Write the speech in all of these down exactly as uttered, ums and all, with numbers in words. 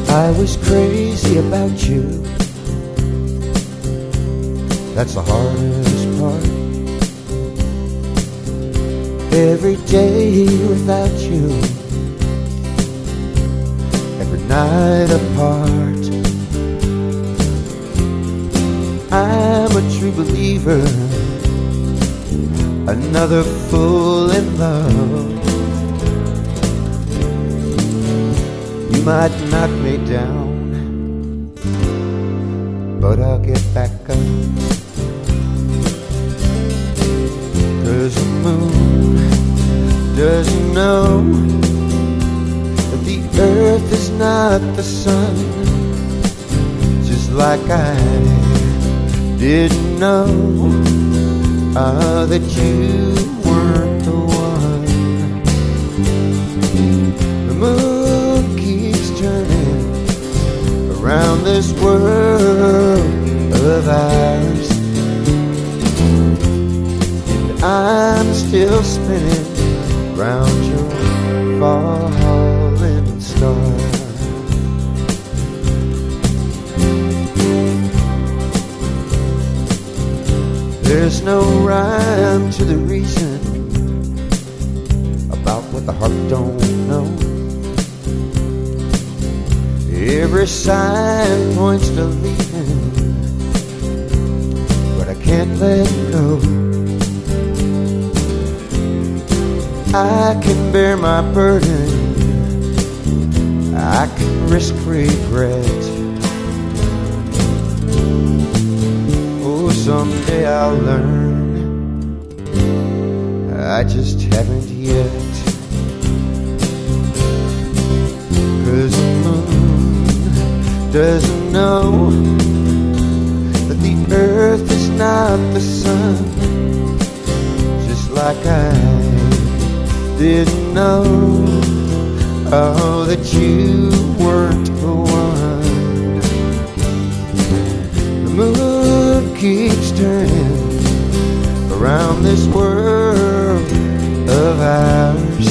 I was crazy about you. That's the hardest part. Every day without you, every night apart. I'm a true believer, another fool in love. You might knock me down, but I'll get back up. 'Cause the moon doesn't know that the earth is not the sun, just like I didn't know uh, that you weren't the one. The moon keeps turning around this world of ours, and I'm still spinning round your falling star. There's no rhyme to the reason about what the heart don't know. Every sign points to leaving, but I can't let go. I can bear my burden, I can risk regret. Oh, someday I'll learn, I just haven't yet. 'Cause the moon doesn't know that the earth is not the sun, just like I didn't know, oh, that you weren't the one. The moon keeps turning around this world of ours,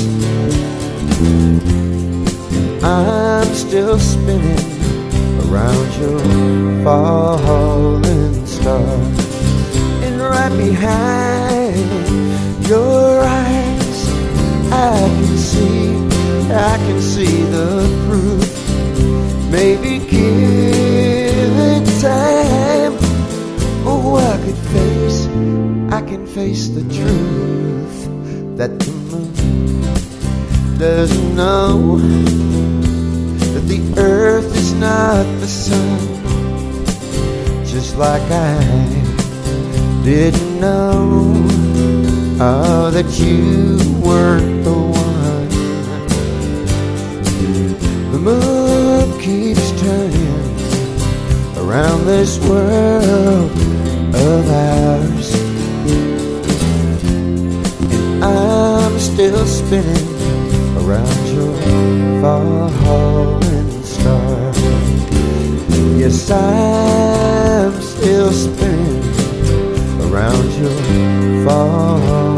I'm still spinning around your falling star. And right behind your eyes, I can see, I can see the proof. Maybe give it time. Oh, I could face, I can face the truth that the moon doesn't know that the earth is not the sun, just like I didn't know, oh, that you weren't the one. The moon keeps turning around this world of ours, and I'm still spinning around your falling star. Yes, I'm still spinning around your falling